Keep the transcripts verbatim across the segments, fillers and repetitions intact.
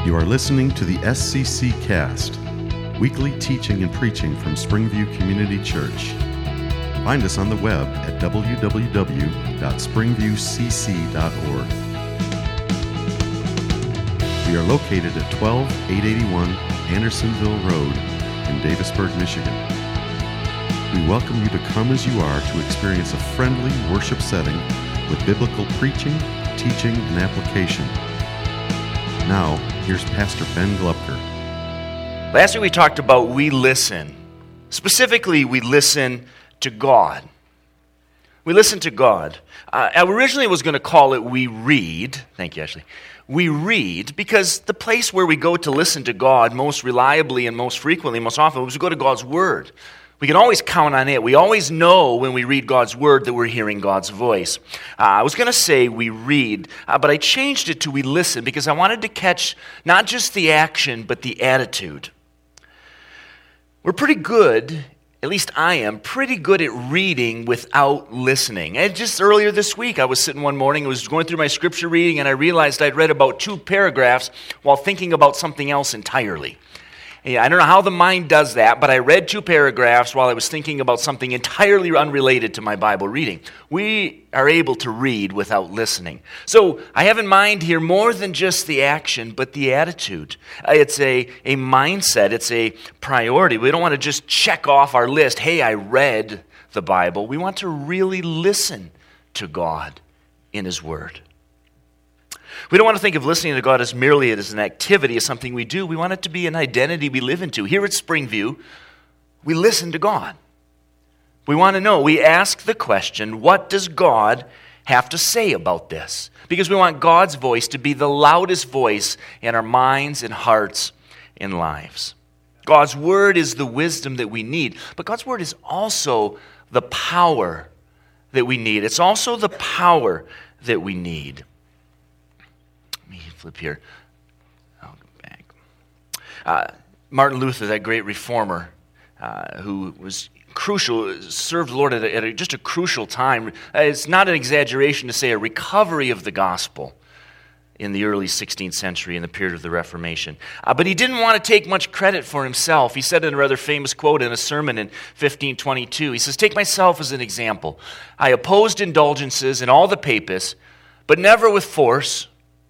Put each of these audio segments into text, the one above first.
You are listening to the S C C Cast, weekly teaching and preaching from Springview Community Church. Find us on the web at w w w dot springview c c dot org. We are located at twelve eight eighty-one Andersonville Road in Davisburg, Michigan. We welcome you to come as you are to experience a friendly worship setting with biblical preaching, teaching, and application. Now, here's Pastor Ben Glupker. Last week we talked about we listen. Specifically, we listen to God. We listen to God. Uh, I originally was going to call it we read. Thank you, Ashley. We read because the place where we go to listen to God most reliably and most frequently, most often, is we go to God's Word. We can always count on it. We always know when we read God's Word that we're hearing God's voice. Uh, I was going to say we read, uh, but I changed it to we listen because I wanted to catch not just the action, but the attitude. We're pretty good, at least I am, pretty good at reading without listening. And just earlier this week, I was sitting one morning, I was going through my scripture reading, and I realized I'd read about two paragraphs while thinking about something else entirely. Yeah, I don't know how the mind does that, but I read two paragraphs while I was thinking about something entirely unrelated to my Bible reading. We are able to read without listening. So I have in mind here more than just the action, but the attitude. It's a, a mindset. It's a priority. We don't want to just check off our list, hey, I read the Bible. We want to really listen to God in His Word. We don't want to think of listening to God as merely as an activity, as something we do. We want it to be an identity we live into. Here at Springview, we listen to God. We want to know. We ask the question, what does God have to say about this? Because we want God's voice to be the loudest voice in our minds and hearts and lives. God's Word is the wisdom that we need, but God's Word is also the power that we need. It's also the power that we need. Flip here. I'll go back. Uh, Martin Luther, that great reformer uh, who was crucial, served the Lord at, a, at a, just a crucial time. Uh, it's not an exaggeration to say a recovery of the gospel in the early sixteenth century, in the period of the Reformation. Uh, but he didn't want to take much credit for himself. He said in a rather famous quote in a sermon in fifteen twenty-two, he says, "Take myself as an example. I opposed indulgences and all the papists, but never with force.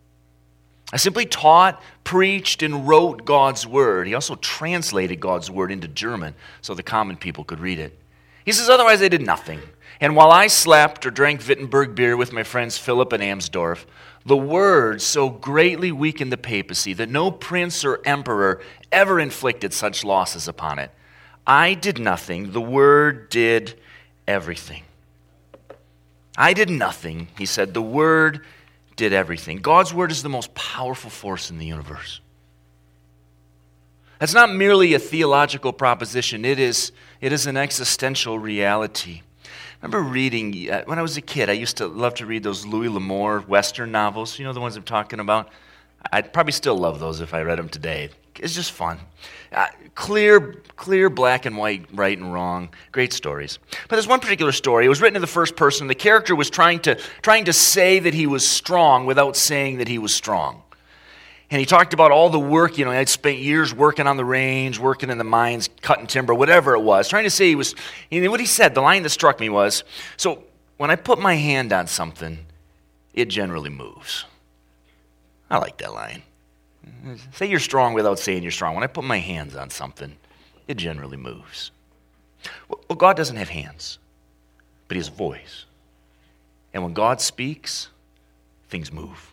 I simply taught, preached, and wrote God's Word." He also translated God's Word into German so the common people could read it. He says, "Otherwise I did nothing. And while I slept or drank Wittenberg beer with my friends Philip and Amsdorf, the Word so greatly weakened the papacy that no prince or emperor ever inflicted such losses upon it. I did nothing. The Word did everything." I did nothing, he said. The Word did everything. God's Word is the most powerful force in the universe. That's not merely a theological proposition. It is, it is an existential reality. I remember reading, uh, when I was a kid, I used to love to read those Louis L'Amour Western novels. You know the ones I'm talking about? I'd probably still love those if I read them today. It's just fun. Uh, clear, clear black and white, right and wrong. Great stories. But there's one particular story. It was written in the first person. The character was trying to trying to say that he was strong without saying that he was strong. And he talked about all the work, you know, I'd spent years working on the range, working in the mines, cutting timber, whatever it was. Trying to say he was, and what he said, the line that struck me was, "So when I put my hand on something, it generally moves." I like that line. Say you're strong without saying you're strong. When I put my hands on something, it generally moves. Well, God doesn't have hands, but He has a voice. And when God speaks, things move.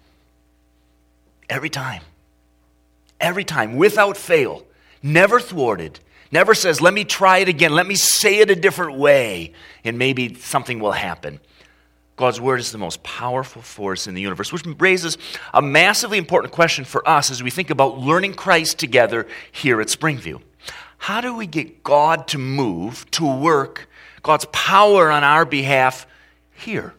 Every time. Every time, without fail. Never thwarted. Never says, let me try it again. Let me say it a different way, and maybe something will happen. God's Word is the most powerful force in the universe, which raises a massively important question for us as we think about learning Christ together here at Springview. How do we get God to move, to work, God's power on our behalf here?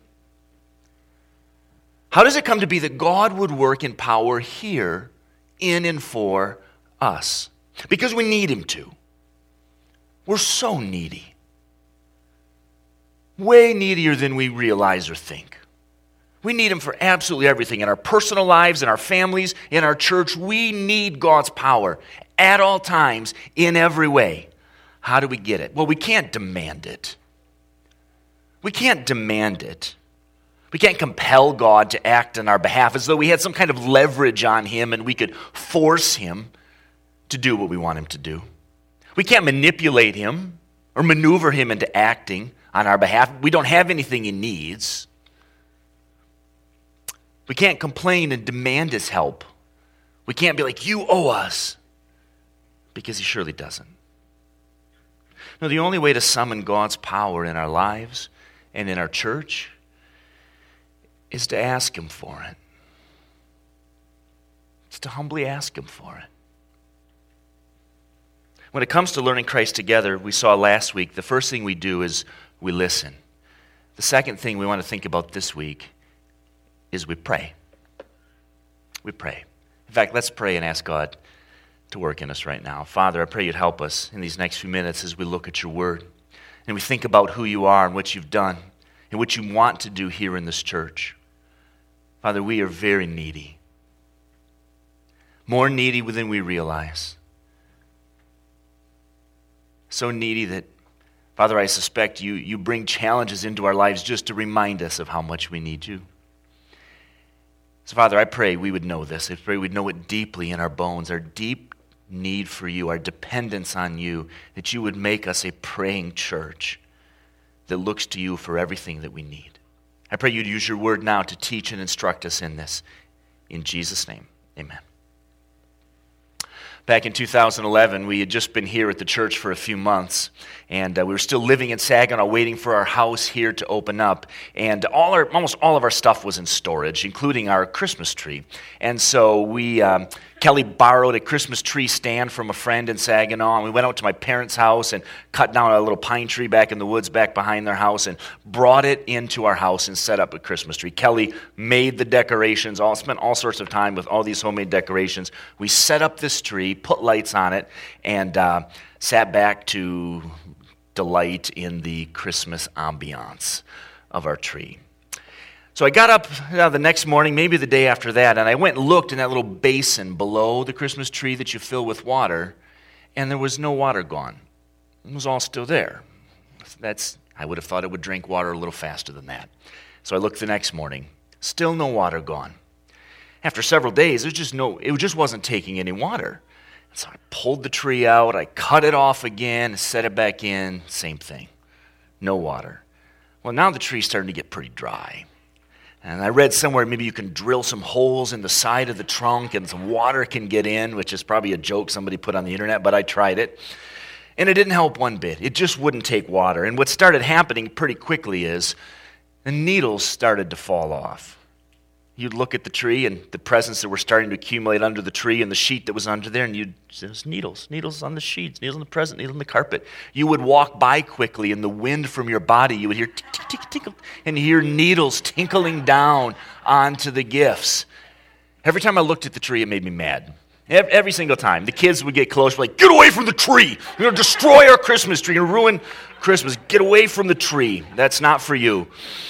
How does it come to be that God would work in power here, in and for us? Because we need Him to. We're so needy. Way needier than we realize or think. We need him for absolutely everything. In our personal lives, in our families, in our church, we need God's power at all times, in every way. How do we get it? Well, we can't demand it. We can't demand it. We can't compel God to act on our behalf as though we had some kind of leverage on him and we could force him to do what we want him to do. We can't manipulate him or maneuver him into acting on our behalf. We don't have anything he needs. We can't complain and demand his help. We can't be like, you owe us, because he surely doesn't. No, the only way to summon God's power in our lives and in our church is to ask him for it. It's to humbly ask him for it. When it comes to learning Christ together, we saw last week, the first thing we do is we listen. The second thing we want to think about this week is we pray. We pray. In fact, let's pray and ask God to work in us right now. Father, I pray you'd help us in these next few minutes as we look at your word and we think about who you are and what you've done and what you want to do here in this church. Father, we are very needy. More needy than we realize. So needy that, Father, I suspect you, you bring challenges into our lives just to remind us of how much we need you. So, Father, I pray we would know this. I pray we'd know it deeply in our bones, our deep need for you, our dependence on you, that you would make us a praying church that looks to you for everything that we need. I pray you'd use your word now to teach and instruct us in this. In Jesus' name, amen. Back in two thousand eleven, we had just been here at the church for a few months, and uh, we were still living in Saginaw, waiting for our house here to open up. And all our, almost all of our stuff was in storage, including our Christmas tree. And so we, um, Kelly borrowed a Christmas tree stand from a friend in Saginaw, and we went out to my parents' house and cut down a little pine tree back in the woods back behind their house and brought it into our house and set up a Christmas tree. Kelly made the decorations, all spent all sorts of time with all these homemade decorations. We set up this tree, put lights on it, and uh, sat back to delight in the Christmas ambiance of our tree. So I got up uh, the next morning, maybe the day after that, and I went and looked in that little basin below the Christmas tree that you fill with water, and there was no water gone. It was all still there. That's I would have thought it would drink water a little faster than that. So I looked the next morning, still no water gone. After several days, it just no, it just wasn't taking any water. So I pulled the tree out, I cut it off again, set it back in, same thing. No water. Well, now the tree's starting to get pretty dry. And I read somewhere maybe you can drill some holes in the side of the trunk and some water can get in, which is probably a joke somebody put on the internet, but I tried it. And it didn't help one bit. It just wouldn't take water. And what started happening pretty quickly is the needles started to fall off. You'd look at the tree and the presents that were starting to accumulate under the tree and the sheet that was under there, and you'd see those needles, needles on the sheets, needles on the present, needles on the carpet. You would walk by quickly, and the wind from your body, you would hear tick, tick, tick, tick, and hear needles tinkling down onto the gifts. Every time I looked at the tree, it made me mad. Every, every single time. The kids would get close, like, get away from the tree. You're going to destroy our Christmas tree. You're going to ruin Christmas. Get away from the tree. That's not for you.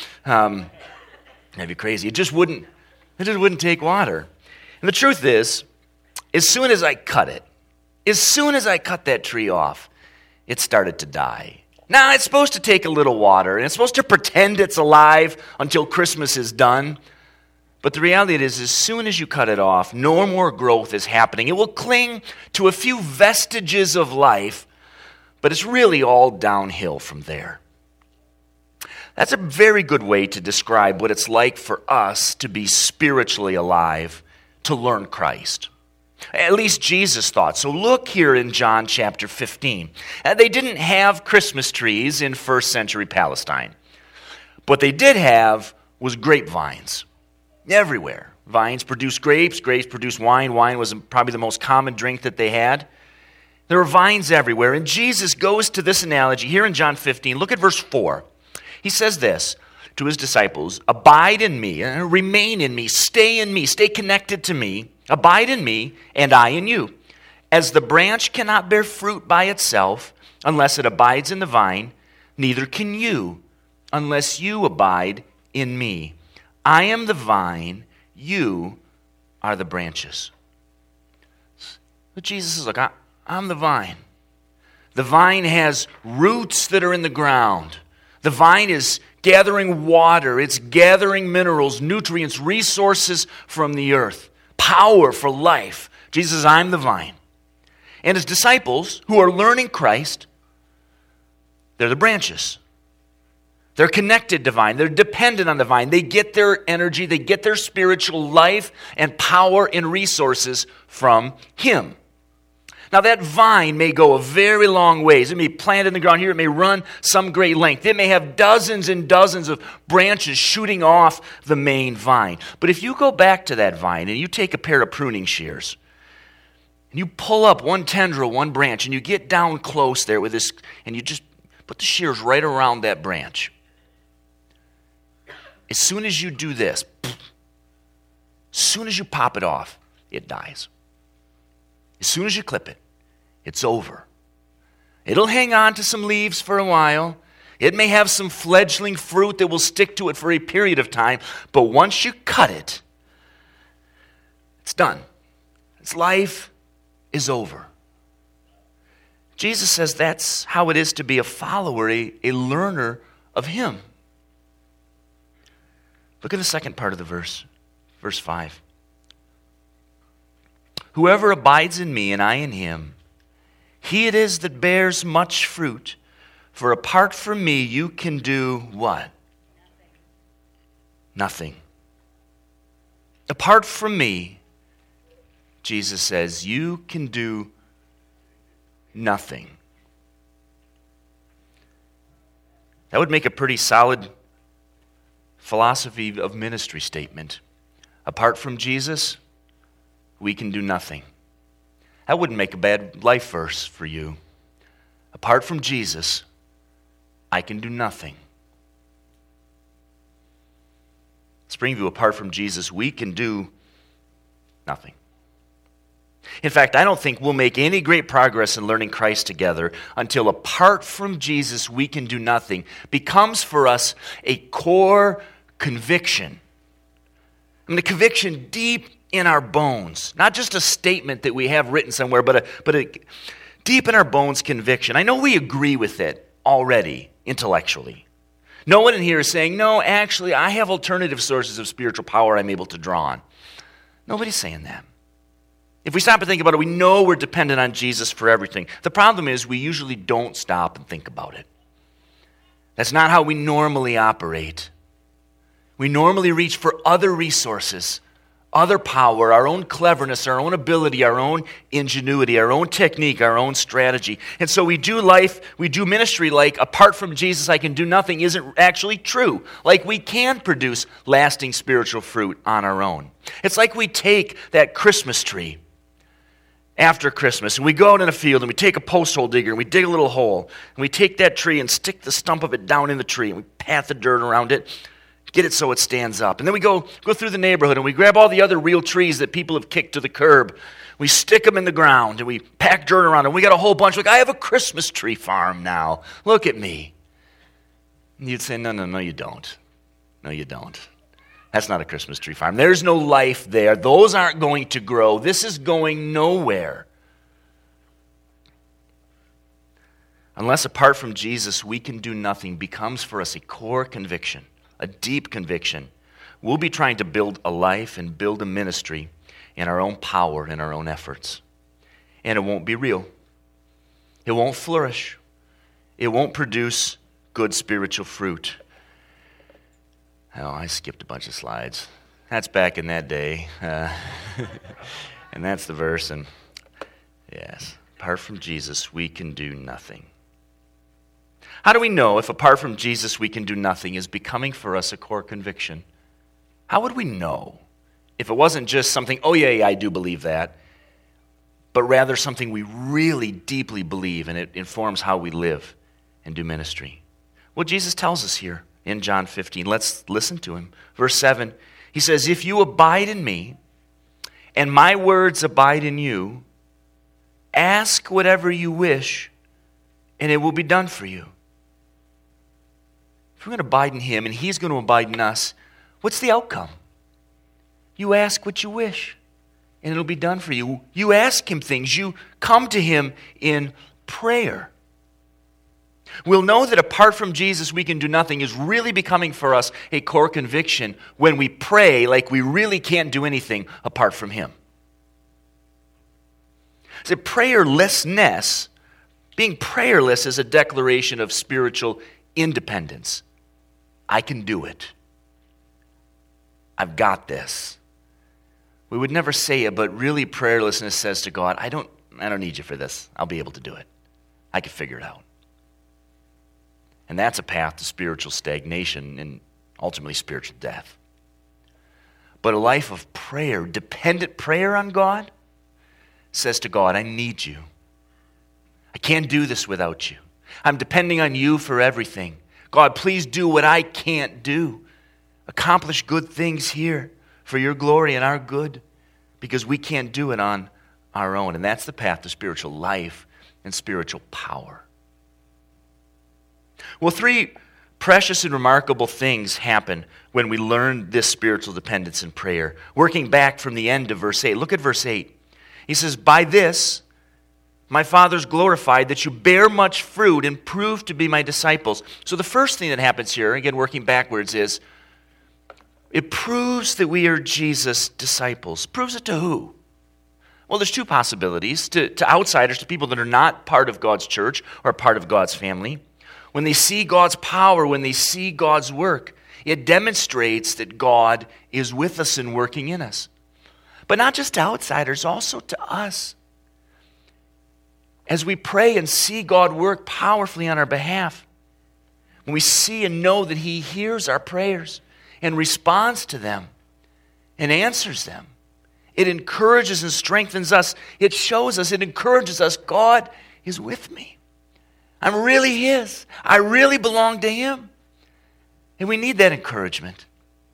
Um, that'd be crazy. It just wouldn't. It just wouldn't take water. And the truth is, as soon as I cut it, as soon as I cut that tree off, it started to die. Now, it's supposed to take a little water, and it's supposed to pretend it's alive until Christmas is done. But the reality is, as soon as you cut it off, no more growth is happening. It will cling to a few vestiges of life, but it's really all downhill from there. That's a very good way to describe what it's like for us to be spiritually alive, to learn Christ. At least Jesus thought. So look here in John chapter fifteen. Uh, they didn't have Christmas trees in first century Palestine. What they did have was grapevines. Everywhere. Vines produced grapes, grapes produced wine. Wine was probably the most common drink that they had. There were vines everywhere. And Jesus goes to this analogy here in John fifteen. Look at verse four. He says this to his disciples, abide in me, and remain in me, stay in me, stay connected to me, abide in me, and I in you. As the branch cannot bear fruit by itself unless it abides in the vine, neither can you unless you abide in me. I am the vine, you are the branches. But Jesus says, look, I, I'm the vine. The vine has roots that are in the ground. The vine is gathering water. It's gathering minerals, nutrients, resources from the earth. Power for life. Jesus says, I'm the vine. And his disciples, who are learning Christ, they're the branches. They're connected to vine. They're dependent on the vine. They get their energy, they get their spiritual life and power and resources from him. Now that vine may go a very long ways. It may be planted in the ground here. It may run some great length. It may have dozens and dozens of branches shooting off the main vine. But if you go back to that vine and you take a pair of pruning shears and you pull up one tendril, one branch, and you get down close there with this, and you just put the shears right around that branch. As soon as you do this, as soon as you pop it off, it dies. As soon as you clip it, it's over. It'll hang on to some leaves for a while. It may have some fledgling fruit that will stick to it for a period of time. But once you cut it, it's done. Its life is over. Jesus says that's how it is to be a follower, a, a learner of him. Look at the second part of the verse, verse five. Whoever abides in me and I in him, he it is that bears much fruit. For apart from me, you can do what? Nothing. Nothing. Apart from me, Jesus says, you can do nothing. That would make a pretty solid philosophy of ministry statement. Apart from Jesus, we can do nothing. That wouldn't make a bad life verse for you. Apart from Jesus, I can do nothing. Springview, apart from Jesus, we can do nothing. In fact, I don't think we'll make any great progress in learning Christ together until apart from Jesus, we can do nothing becomes for us a core conviction. I mean, a conviction deep in our bones. Not just a statement that we have written somewhere, but a, but a deep in our bones conviction. I know we agree with it already intellectually. No one in here is saying, no, actually, I have alternative sources of spiritual power I'm able to draw on. Nobody's saying that. If we stop and think about it, we know we're dependent on Jesus for everything. The problem is we usually don't stop and think about it. That's not how we normally operate. We normally reach for other resources, other power, our own cleverness, our own ability, our own ingenuity, our own technique, our own strategy. And so we do life, we do ministry like, apart from Jesus, I can do nothing, isn't actually true. Like we can produce lasting spiritual fruit on our own. It's like we take that Christmas tree after Christmas, and we go out in a field, and we take a post hole digger, and we dig a little hole, and we take that tree and stick the stump of it down in the tree, and we pat the dirt around it, get it so it stands up. And then we go, go through the neighborhood, and we grab all the other real trees that people have kicked to the curb. We stick them in the ground, and we pack dirt around them. We got a whole bunch. Like, I have a Christmas tree farm now. Look at me. And you'd say, no, no, no, you don't. No, you don't. That's not a Christmas tree farm. There's no life there. Those aren't going to grow. This is going nowhere. Unless apart from Jesus we can do nothing becomes for us a core conviction, a deep conviction. We'll be trying to build a life and build a ministry in our own power and our own efforts. And it won't be real. It won't flourish. It won't produce good spiritual fruit. Oh, I skipped a bunch of slides. That's back in that day. Uh, and that's the verse. And yes, apart from Jesus, we can do nothing. How do we know if apart from Jesus we can do nothing is becoming for us a core conviction? How would we know if it wasn't just something, oh yeah, yeah, I do believe that, but rather something we really deeply believe and it informs how we live and do ministry? Well, Jesus tells us here in John fifteen. Let's listen to him. Verse seven, he says, if you abide in me and my words abide in you, ask whatever you wish and it will be done for you. If we're going to abide in him and he's going to abide in us, What's the outcome? You ask what you wish, and it'll be done for you. You ask him things. You come to him in prayer. We'll know that apart from Jesus we can do nothing is really becoming for us a core conviction when we pray like we really can't do anything apart from him. So prayerlessness, being prayerless is a declaration of spiritual independence. I can do it. I've got this. We would never say it, but really prayerlessness says to God, I don't, I don't need you for this. I'll be able to do it. I can figure it out. And that's a path to spiritual stagnation and ultimately spiritual death. But a life of prayer, dependent prayer on God, says to God, I need you. I can't do this without you. I'm depending on you for everything. God, please do what I can't do. Accomplish good things here for your glory and our good, because we can't do it on our own. And that's the path to spiritual life and spiritual power. Well, three precious and remarkable things happen when we learn this spiritual dependence in prayer. Working back from the end of verse eight. Look at verse eight. He says, by this my Father's glorified, that you bear much fruit and prove to be my disciples. So the first thing that happens here, again working backwards, is it proves that we are Jesus' disciples. Proves it to who? Well, there's two possibilities. To, to outsiders, to people that are not part of God's church or part of God's family. When they see God's power, when they see God's work, it demonstrates that God is with us and working in us. But not just to outsiders, also to us. As we pray and see God work powerfully on our behalf, when we see and know that he hears our prayers and responds to them and answers them, it encourages and strengthens us. It shows us, it encourages us, God is with me. I'm really his. I really belong to him. And we need that encouragement.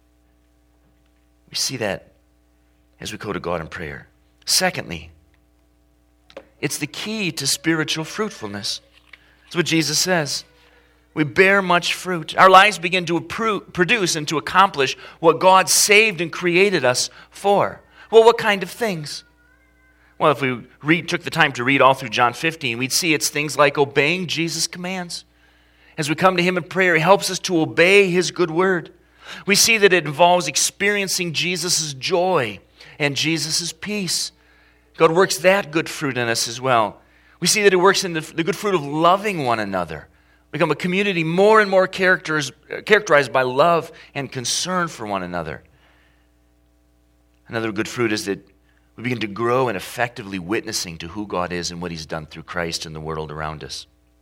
We see that as we go to God in prayer. Secondly, it's the key to spiritual fruitfulness. That's what Jesus says. We bear much fruit. Our lives begin to produce and to accomplish what God saved and created us for. Well, what kind of things? Well, if we read, took the time to read all through John fifteen, we'd see it's things like obeying Jesus' commands. As we come to him in prayer, he helps us to obey his good word. We see that it involves experiencing Jesus' joy and Jesus' peace. God works that good fruit in us as well. We see that it works in the, the good fruit of loving one another. We become a community more and more characters, characterized by love and concern for one another. Another good fruit is that we begin to grow in effectively witnessing to who God is and what he's done through Christ in the world around us.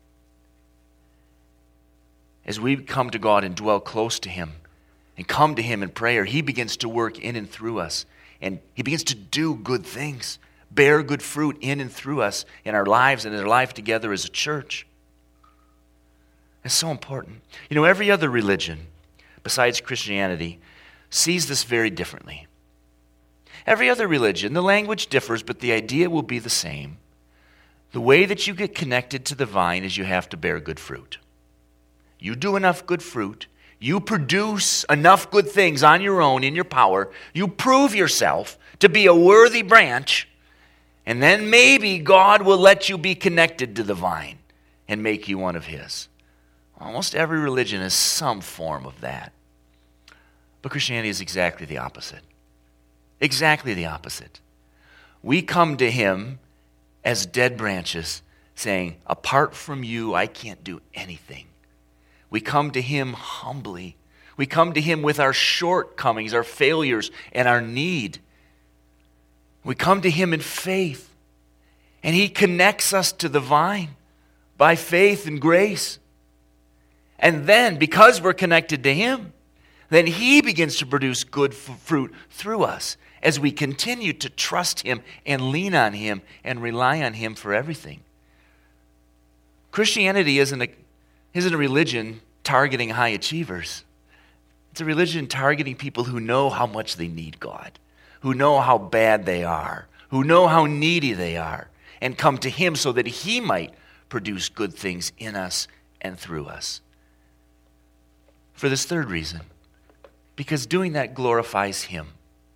As we come to God and dwell close to him and come to him in prayer, he begins to work in and through us. And he begins to do good things, bear good fruit in and through us in our lives and in our life together as a church. It's so important. You know, every other religion besides Christianity sees this very differently. Every other religion, the language differs, but the idea will be the same. The way that you get connected to the vine is you have to bear good fruit. You do enough good fruit, you produce enough good things on your own, in your power, you prove yourself to be a worthy branch, and then maybe God will let you be connected to the vine and make you one of his. Almost every religion has some form of that. But Christianity is exactly the opposite. Exactly the opposite. We come to him as dead branches, saying, apart from you, I can't do anything. We come to him humbly. We come to him with our shortcomings, our failures, and our need. We come to him in faith, and he connects us to the vine by faith and grace. And then, because we're connected to him, then he begins to produce good f- fruit through us as we continue to trust him and lean on him and rely on him for everything. Christianity isn't a, isn't a religion targeting high achievers. It's a religion targeting people who know how much they need God, who know how bad they are, who know how needy they are, and come to him so that he might produce good things in us and through us. For this third reason, because doing that glorifies Him.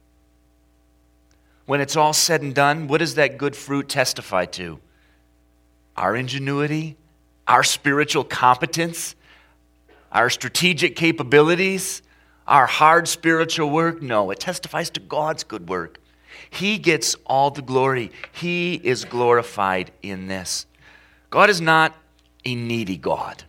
When it's all said and done, what does that good fruit testify to? Our ingenuity, our spiritual competence, our strategic capabilities, our hard spiritual work? No, it testifies to God's good work. He gets all the glory. He is glorified in this. God is not a needy God.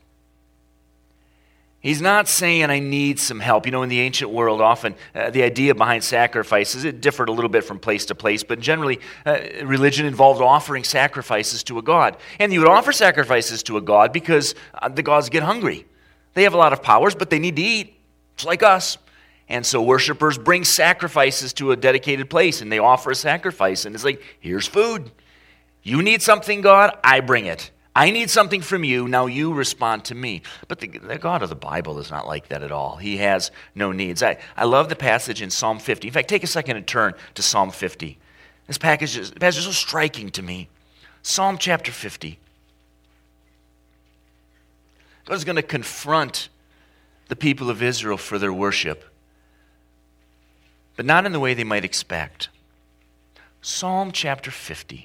He's not saying, I need some help. You know, in the ancient world, often uh, the idea behind sacrifices, it differed a little bit from place to place, but generally, uh, religion involved offering sacrifices to a god. And you would offer sacrifices to a god because uh, the gods get hungry. They have a lot of powers, but they need to eat, just like us. And so worshipers bring sacrifices to a dedicated place, and they offer a sacrifice. And it's like, here's food. You need something, God? I bring it. I need something from you, now you respond to me. But the, the God of the Bible is not like that at all. He has no needs. I, I love the passage in Psalm fifty. In fact, take a second and turn to Psalm fifty. This passage is, passage is so striking to me. Psalm chapter fifty. God is going to confront the people of Israel for their worship, but not in the way they might expect. Psalm chapter fifty.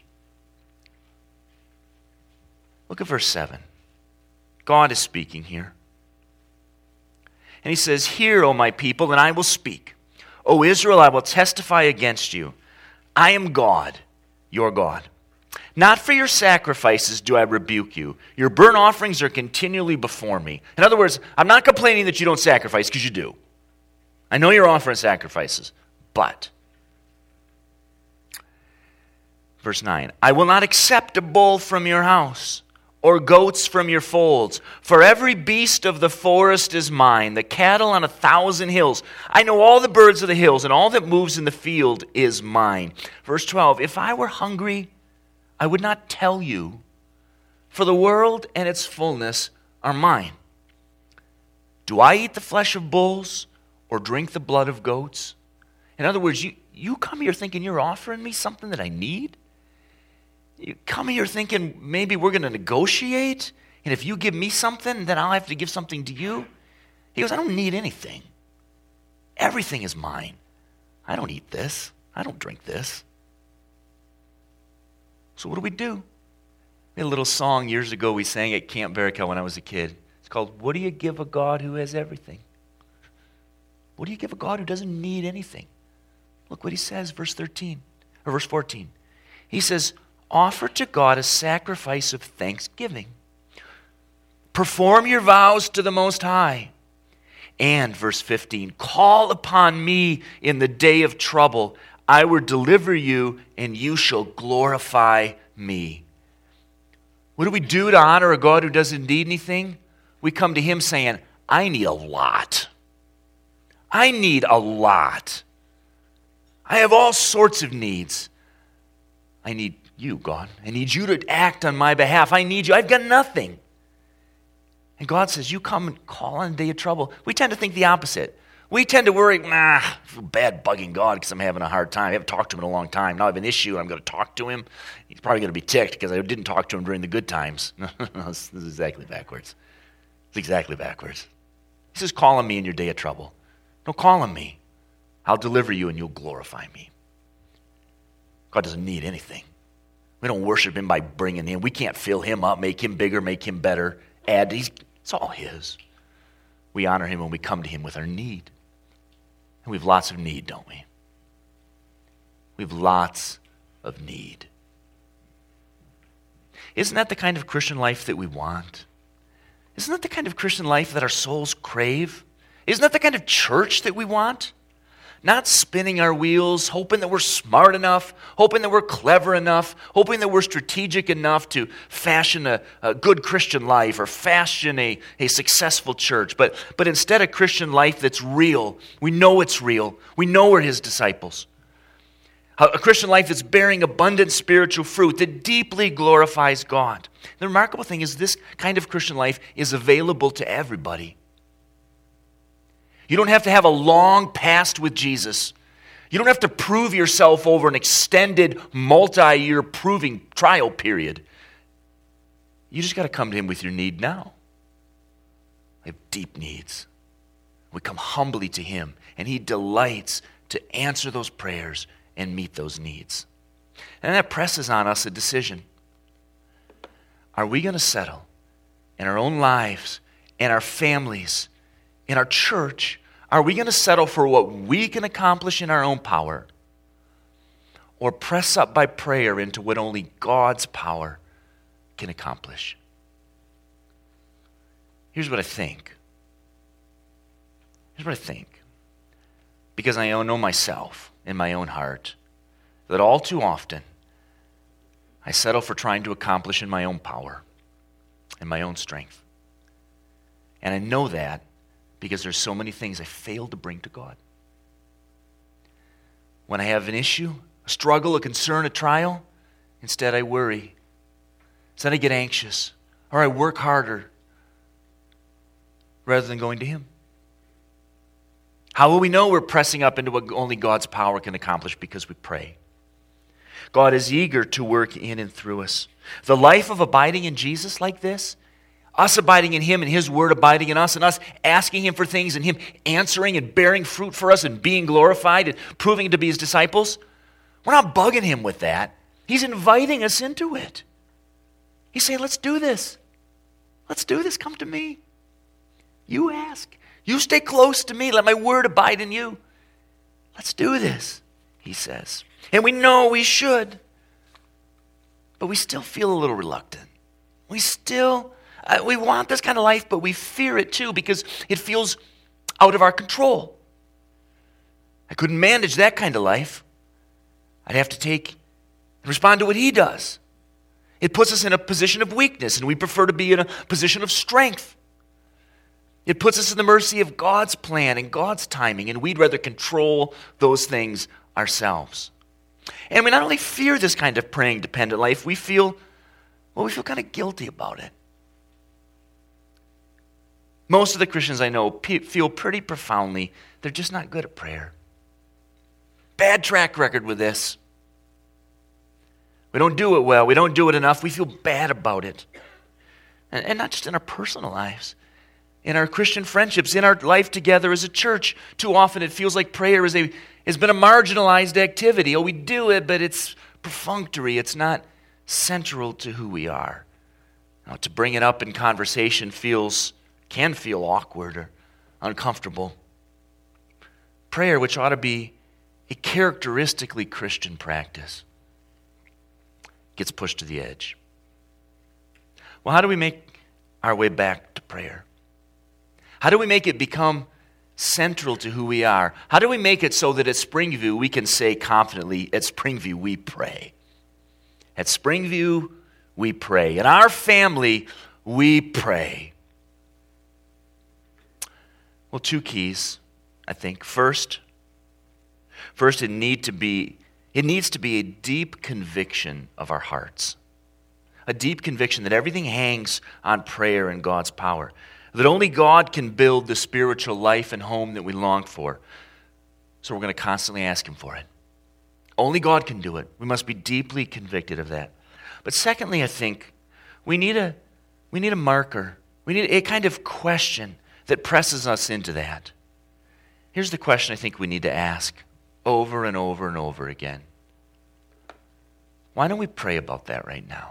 Look at verse seven. God is speaking here. And he says, Hear, O my people, and I will speak. O Israel, I will testify against you. I am God, your God. Not for your sacrifices do I rebuke you. Your burnt offerings are continually before me. In other words, I'm not complaining that you don't sacrifice, because you do. I know you're offering sacrifices, but... Verse nine, I will not accept a bull from your house, or goats from your folds. For every beast of the forest is mine, the cattle on a thousand hills. I know all the birds of the hills, and all that moves in the field is mine. Verse twelve, if I were hungry, I would not tell you, for the world and its fullness are mine. Do I eat the flesh of bulls, or drink the blood of goats? In other words, you, you come here thinking you're offering me something that I need? You come here thinking maybe we're going to negotiate, and if you give me something, then I'll have to give something to you? He goes, I don't need anything. Everything is mine. I don't eat this. I don't drink this. So what do we do? We had a little song years ago we sang at Camp Barakel when I was a kid. It's called, What do you give a God who has everything? What do you give a God who doesn't need anything? Look what he says, verse thirteen, or verse fourteen. He says, offer to God a sacrifice of thanksgiving. Perform your vows to the Most High. And, verse fifteen, call upon me in the day of trouble. I will deliver you, and you shall glorify me. What do we do to honor a God who doesn't need anything? We come to him saying, I need a lot. I need a lot. I have all sorts of needs. I need you, God. I need you to act on my behalf. I need you. I've got nothing. And God says, you come and call on the day of trouble. We tend to think the opposite. We tend to worry, nah, I feel bad bugging God because I'm having a hard time. I haven't talked to him in a long time. Now I have an issue and I'm going to talk to him. He's probably going to be ticked because I didn't talk to him during the good times. This is exactly backwards. It's exactly backwards. He says, call on me in your day of trouble. No, call on me. I'll deliver you and you'll glorify me. God doesn't need anything. We don't worship him by bringing him. We can't fill him up, make him bigger, make him better. Add, he's, it's all his. We honor him when we come to him with our need. And we have lots of need, don't we? We have lots of need. Isn't that the kind of Christian life that we want? Isn't that the kind of Christian life that our souls crave? Isn't that the kind of church that we want? Not spinning our wheels, hoping that we're smart enough, hoping that we're clever enough, hoping that we're strategic enough to fashion a, a good Christian life or fashion a, a successful church. But, but instead a Christian life that's real. We know it's real. We know we're his disciples. A, a Christian life that's bearing abundant spiritual fruit that deeply glorifies God. The remarkable thing is this kind of Christian life is available to everybody. You don't have to have a long past with Jesus. You don't have to prove yourself over an extended multi-year proving trial period. You just got to come to him with your need now. I have deep needs. We come humbly to him, and he delights to answer those prayers and meet those needs. And that presses on us a decision. Are we going to settle in our own lives, in our families, in our church? Are we going to settle for what we can accomplish in our own power, or press up by prayer into what only God's power can accomplish? Here's what I think. Here's what I think. Because I know myself in my own heart, that all too often I settle for trying to accomplish in my own power and my own strength. And I know that because there's so many things I fail to bring to God. When I have an issue, a struggle, a concern, a trial, instead I worry. Instead I get anxious, or I work harder rather than going to him. How will we know we're pressing up into what only God's power can accomplish? Because we pray. God is eager to work in and through us. The life of abiding in Jesus like this, us abiding in him and his word abiding in us, and us asking him for things and him answering and bearing fruit for us and being glorified and proving to be his disciples, we're not bugging him with that. He's inviting us into it. He's saying, let's do this. Let's do this. Come to me. You ask. You stay close to me. Let my word abide in you. Let's do this, he says. And we know we should, but we still feel a little reluctant. We still, uh, we want this kind of life, but we fear it too because it feels out of our control. I couldn't manage that kind of life. I'd have to take and respond to what he does. It puts us in a position of weakness, and we prefer to be in a position of strength. It puts us in the mercy of God's plan and God's timing, and we'd rather control those things ourselves. And we not only fear this kind of praying dependent life, we feel, well, we feel kind of guilty about it. Most of the Christians I know feel pretty profoundly they're just not good at prayer. Bad track record with this. We don't do it well. We don't do it enough. We feel bad about it. And, and not just in our personal lives. In our Christian friendships, in our life together as a church, too often it feels like prayer is a, has been a marginalized activity. Oh, we do it, but it's perfunctory. It's not central to who we are. Now, to bring it up in conversation feels, can feel awkward or uncomfortable. Prayer, which ought to be a characteristically Christian practice, gets pushed to the edge. Well, how do we make our way back to prayer? How do we make it become central to who we are? How do we make it so that at Springview we can say confidently, at Springview we pray? At Springview we pray. In our family we pray. Well, two keys, I think. First, first it need to be it needs to be a deep conviction of our hearts. A deep conviction that everything hangs on prayer and God's power. That only God can build the spiritual life and home that we long for. So we're going to constantly ask him for it. Only God can do it. We must be deeply convicted of that. But secondly, I think we need a we need a marker. We need a kind of question that presses us into that. Here's the question I think we need to ask over and over and over again. Why don't we pray about that right now?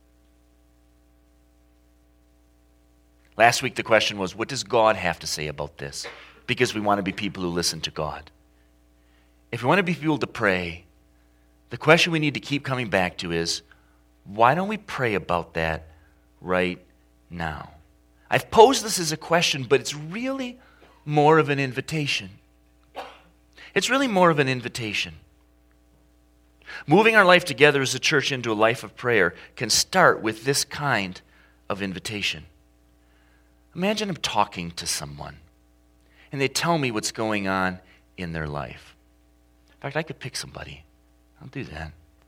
Last week the question was, what does God have to say about this? Because we want to be people who listen to God. If we want to be people to pray, the question we need to keep coming back to is, why don't we pray about that right now? I've posed this as a question, but it's really more of an invitation. It's really more of an invitation. Moving our life together as a church into a life of prayer can start with this kind of invitation. Imagine I'm talking to someone, and they tell me what's going on in their life. In fact, I could pick somebody. I'll do that.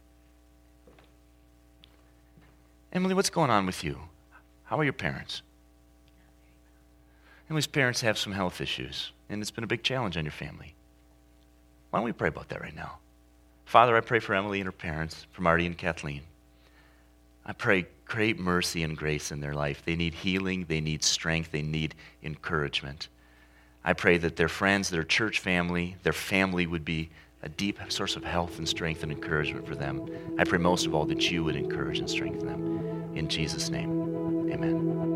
Emily, what's going on with you? How are your parents? Emily's parents have some health issues, and it's been a big challenge on your family. Why don't we pray about that right now? Father, I pray for Emily and her parents, for Marty and Kathleen. I pray great mercy and grace in their life. They need healing, they need strength, they need encouragement. I pray that their friends, their church family, their family would be a deep source of health and strength and encouragement for them. I pray most of all that you would encourage and strengthen them. In Jesus' name, amen.